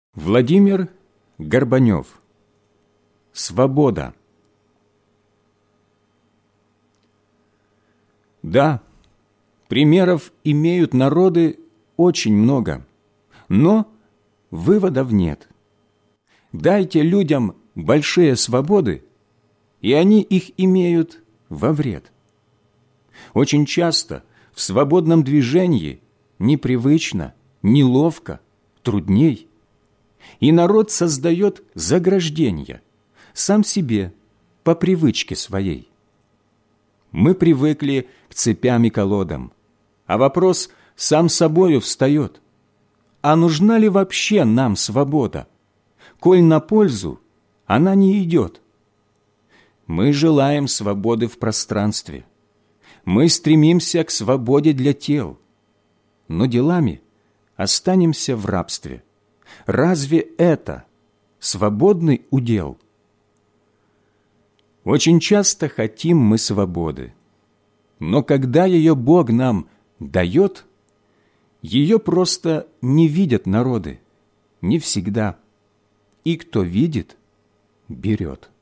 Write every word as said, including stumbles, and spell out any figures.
Владимир Горбанев. Свобода. Да, примеров имеют народы очень много, но выводов нет. Дайте людям большие свободы, и они их имеют во вред. Очень часто в свободном движении непривычно, неловко, трудней. И народ создает заграждения сам себе по привычке своей. Мы привыкли к цепям и колодам, а вопрос сам собою встает. А нужна ли вообще нам свобода, коль на пользу она не идет? Мы желаем свободы в пространстве. Мы стремимся к свободе для тел, но делами останемся в рабстве. Разве это свободный удел? Очень часто хотим мы свободы, но когда ее Бог нам дает, ее просто не видят народы, не всегда, и кто видит, берет.